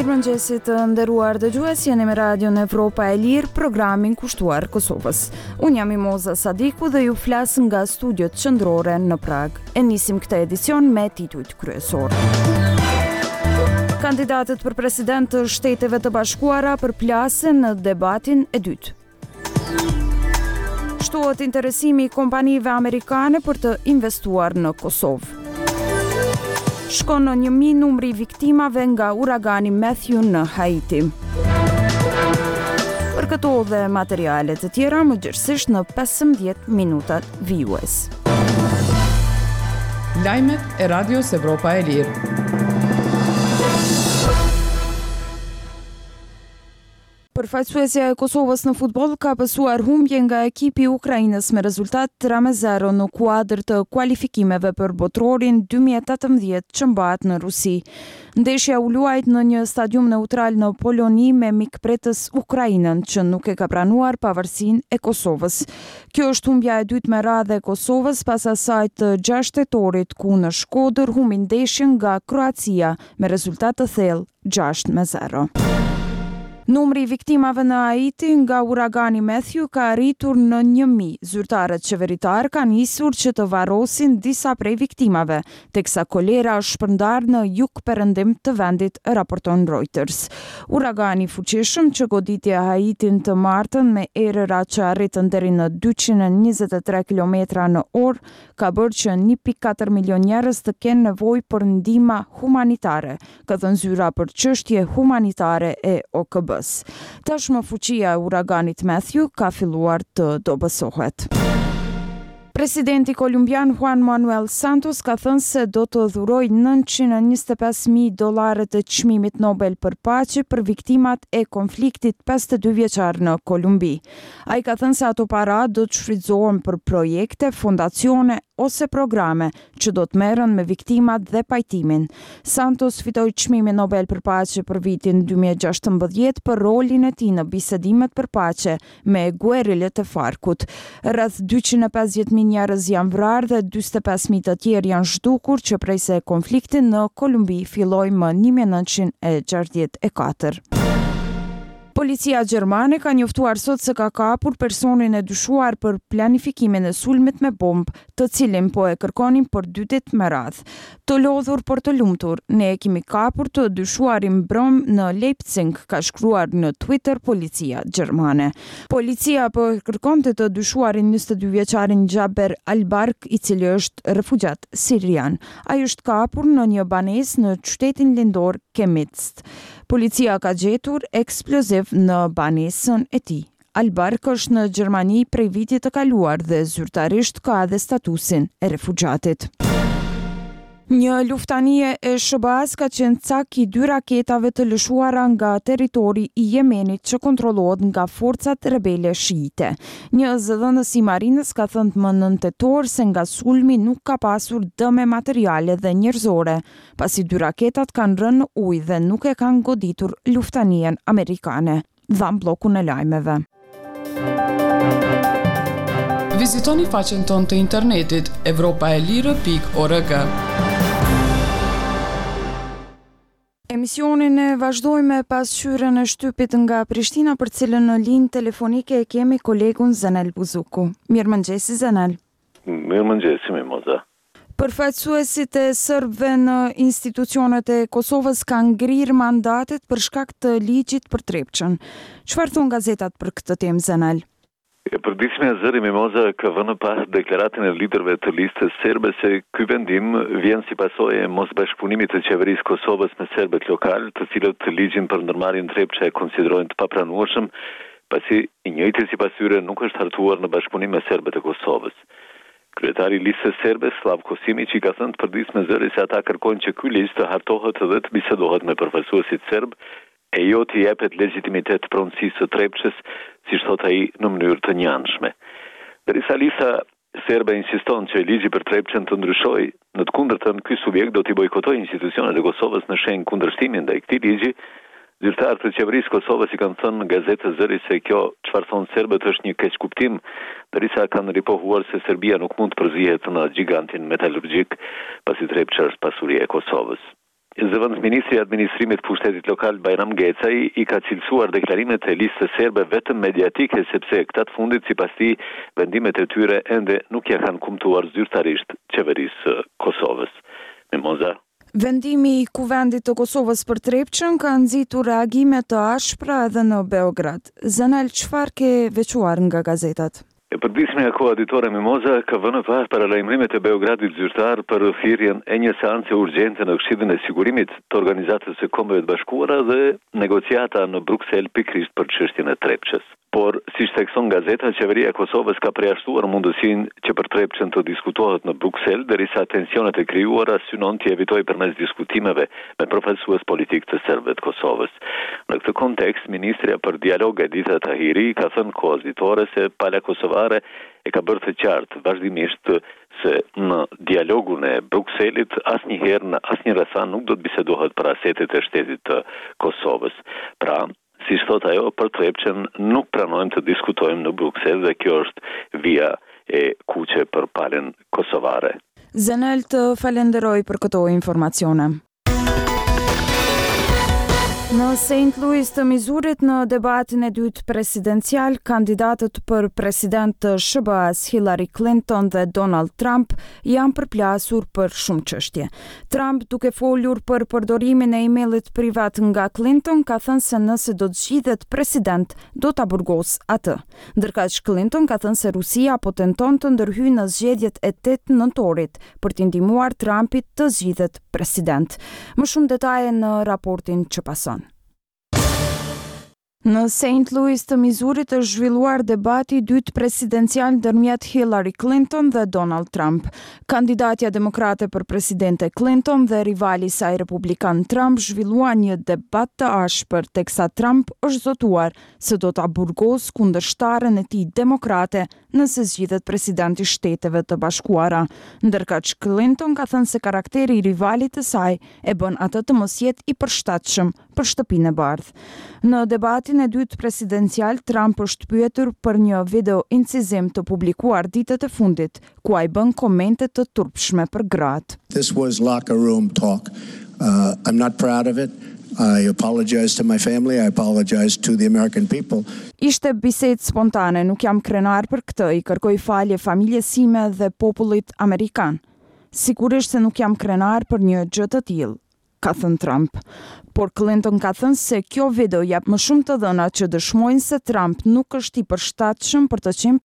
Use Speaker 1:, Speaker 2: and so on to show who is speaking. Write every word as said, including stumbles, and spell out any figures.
Speaker 1: Mirëmëngjesit të nderuar dëgjues, jeni me Radion Evropa e Lirë, programin kushtuar Kosovës. Unë jam Imoza Sadiku dhe ju flas nga studiot qendrore në Prag. E nisim këtë edicion me titujt kryesor. Kandidatët për president të Shteteve të Bashkuara përplasen në debatin e dytë. Shtohet interesimi i kompanive amerikane për të investuar në Kosovë. Shkon në një mijë numri i viktimave nga uragani Matthew në Haiti. Për këto dhe materiale të tjera, më gjithsesht në pesëmbëdhjetë minutat vijues.
Speaker 2: Lajmet e Radios Evropa e Lirë.
Speaker 1: Përfaqësuesja e Kosovës në futboll ka pësuar humbje nga ekipi i Ukrainës me rezultat tre me zero në kuadër të kualifikimeve për botrorin dy mijë e tetëmbëdhjetë që mbahet në Rusi. Ndeshja u luajt në një stadium neutral në Poloni me mikpretës Ukrainën që nuk e ka pranuar pavarësinë e Kosovës. Kjo është humbja e dytë me radhë e Kosovës pas asaj të gjashtë tetorit ku në Shkodër humbi ndeshjen nga Kroacia me rezultat të thellë gjashtë me zero. Numri i viktimave në Haiti nga uragani Matthew ka arritur në një mijë. Zyrtarët qeveritar kanë nisur që të varrosin disa prej viktimave, teksa kolera është shpërndar në jug-perëndim të vendit, raporton Reuters. Uragani fuqishëm që goditi Haitin të martën me erëra që arritën deri në dyqind e njëzet e tre kilometra në orë, ka bërë që një pikë katër milion njerëz të kenë nevojë për ndihmë humanitare, ka thënë zyra për çështje humanitare e O K B. Tashmë fuqia e uraganit Matthew ka filluar të dobësohet. Presidenti kolumbian Juan Manuel Santos ka thënë se do të dhurojë nëntëqind e njëzet e pesë mijë dollarë të çmimit Nobel për paqe për viktimat e konfliktit pesëdhjetë e dy vjeçar në Kolumbi. Ai ka thënë se ato para do të shfrytëzohen për projekte, fondacione ose programe që do të merren me viktimat dhe pajtimin. Santos fitoi çmimin Nobel për paqe për vitin dy mijë e gjashtëmbëdhjetë për rolin e tij në bisedimet për paqe me guerilët e Farkut. Rreth dyqind e pesëdhjetë mijë njerëz janë vrarë dhe dyzet e pesë mijë të tjerë janë zhdukur që prej se konflikti në Kolumbi filloi më një mijë e nëntëqind e gjashtëdhjetë e katër. Policia gjermane ka njoftuar sot se ka kapur personin e dyshuar për planifikimin e sulmit me bombë, të cilin po e kërkonin për dy ditë me radhë. Të lodhur por të lumtur, ne e kemi kapur të dyshuarin Brom në Leipzig, ka shkruar në Twitter policia gjermane. Policia po e kërkonte të dyshuarin njëzet e dy vjeçarin Gjaber Albark, i cili është refugjat sirian. Ai është kapur në një banesë në qytetin lindor Chemnitz. Policia ka gjetur eksploziv në banesën e tij. Albark është në Gjermani prej vitit të kaluar dhe zyrtarisht ka edhe statusin e refugjatit. Një luftanie e S B A-s ka qenë cak i dy raketave të lëshuara nga territori i Jemenit që kontrollohet nga forcat rebele shiite. Një zëdhënës i marinës ka thënë më nëntë tetor se nga sulmi nuk ka pasur dëme materiale dhe njerëzore, pasi dy raketat kanë rënë në ujë dhe nuk e kanë goditur luftanien amerikane, dhan bllokun e lajmeve.
Speaker 2: Vizitoni faqen tonë të internetit evropaelire pikë org.
Speaker 1: Emisionin e vazhdojmë pas hyrjen e shtypit nga Prishtina, për cilën në linjë telefonike e kemi kolegun Zenel Buzuku. Mirëmëngjesi Zenel.
Speaker 3: Mirëmëngjesi Mimoza.
Speaker 1: Përfaqësuesit e serbëve në institucionet e Kosovës kanë ngrirë mandatet për shkak të ligjit për Trepçën. Çfarë thon gazetat për këtë temë, Zenel?
Speaker 3: Përditshmja e zëri Mimoza ka vënë pas deklaratin e liderëve të listës serbe se ky vendim vjen si pasojë e mosbashkëpunimit të qeverisë Kosovës me serbët lokal, të cilët ligjin për ndërmarrjen Trepçe e konsiderojnë të papranueshëm, pasi i njëjti sipas tyre nuk është hartuar në bashkëpunim me serbët e Kosovës. Kryetari i listës serbe Slavko Simić ka thënë të përditshme zëri se ata kërkojnë që ky ligj të hartohet dhe të bisedohet me përfaqësuesit serb, e jo të jepet legjitimitet pronësisë së Trepçës, siç thot ai në mënyrë të njanshme. Derisa lista serbe insiston që ligji për Trepçën të ndryshojë, në të kundërtën ky subjekt do t'i bojkotojë institucionet e Kosovës në shenjë kundërshtimin ndaj këtij ligji. Zyrtarët të qeverisë Kosovës i kanë thënë në gazetë zëri se kjo çfarë thon serbët është një keqkuptim, derisa kanë ripohuar se Serbia nuk mund të përzihet në gigantin metalurgjik, pasi Trepça është pasuria e Kosovës. Zëvendësministri i Administrimit të Pushtetit Lokal Bajram Gecaj i ka cilësuar deklarimet e listës serbe vetëm mediatike sepse këta të fundit sipas tij vendimet e tyre ende nuk ja kanë kumtuar zyrtarisht qeverisë Kosovës. Mimoza.
Speaker 1: Vendimi i Kuvendit të Kosovës për Trepçën ka nxitur reagime të ashpra edhe në Beograd. Zanel, çfarë ke veçuar nga gazetat?
Speaker 3: E përdismja koaditore Mimoza ka vënë pas para lajmërimet e Beogradit zyrtar për thirrjen e një seance urgjente në Këshillin e Sigurimit të Organizatës së Kombeve të Bashkuara dhe negociata në Bruksel pikërisht për çështjen e Trepçës. Por, siç thekson gazeta, qeveria e Kosovës ka përjashtuar mundësinë që për Trepçën të diskutohet në Bruksel, derisa tensionet e krijuara synon të evitojë përmes diskutimeve me përfaqësues politik të serbëve të Kosovës. Në këtë kontekst, ministrja për dialog Edita Tahiri ka thënë koazitore se pala kosovare e ka bërë të qartë vazhdimisht se në dialogun e Brukselit asnjëherë në asnjë rrethana nuk do të bisedohet për asetet e shtetit të Kosovës. Pra, si thot ajo, për Trepçën nuk pranojmë të diskutojmë në Bruksel dhe kjo është vija e kuqe për palën kosovare.
Speaker 1: Zanel, të falenderoj për këto informacione. Në Saint Louis të Misurit, në debatin e dytë presidencial, kandidatët për president të S B A-s Hillary Clinton dhe Donald Trump janë përplasur për shumë çështje. Trump, duke folur për përdorimin e emailit privat nga Clinton, ka thënë se nëse do të zgjidhet president, do ta burgos atë. Ndërkaq Clinton ka thënë se Rusia po tenton të ndërhyjë në zgjedhjet e tetë nëntorit për t'i ndihmuar Trumpit të zgjidhet president. Më shumë detaje në raportin që pason. Në Saint Louis të Misurit është zhvilluar debati i dytë presidencial ndërmjet Hillary Clinton dhe Donald Trump. Kandidatja demokrate për presidente Clinton dhe rivali i saj republikan Trump zhvilluan një debat të ashpër, teksa Trump është zotuar se do ta burgos kundërshtaren e tij demokrate nëse zgjidhet president i Shteteve të Bashkuara. Ndërkaq Clinton ka thënë se karakteri i rivalit të saj e bën atë të mos jetë i përshtatshëm për Shtëpinë e Bardhë. Në debatin e dytë presidencial, Trump është pyetur për një video incizim të publikuar ditët e fundit, ku ai bën komente të turpshme për gratë.
Speaker 4: This was locker room talk. Uh, I'm not proud of it. I apologize to my family, I apologize to the American people.
Speaker 1: Ishte bisedë spontane, nuk jam krenar për këtë, i kërkoj falje familjes sime dhe popullit amerikan. Sigurisht se nuk jam krenar për një gjë të tillë, ka thënë Trump. Por Clinton ka thënë se kjo video jep më shumë të dhëna që dëshmojnë se Trump nuk është i përshtatshëm për të qenë